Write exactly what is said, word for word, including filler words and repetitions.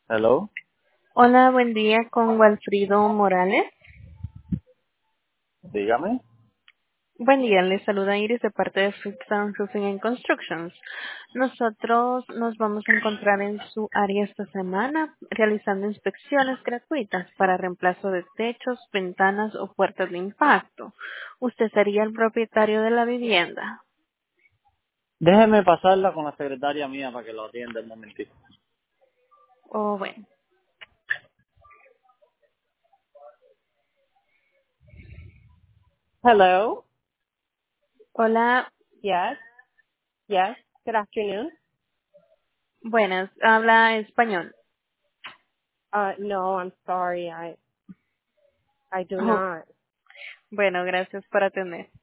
Hello, Hola, buen día con Walfrido Morales. dígame. Buen día, les saluda Iris de parte de Fixan Roofing and Constructions. Nosotros nos vamos a encontrar en su área esta semana realizando inspecciones gratuitas para reemplazo de techos, ventanas o puertas de impacto. ¿Usted sería el propietario de la vivienda? Déjeme pasarla con la secretaria mía para que lo atienda un momentito. O bueno, Hello. hola, Yes. Yes. Good afternoon. buenas, habla español. Uh, no, I'm sorry. I I do Oh, not. bueno, gracias por atender.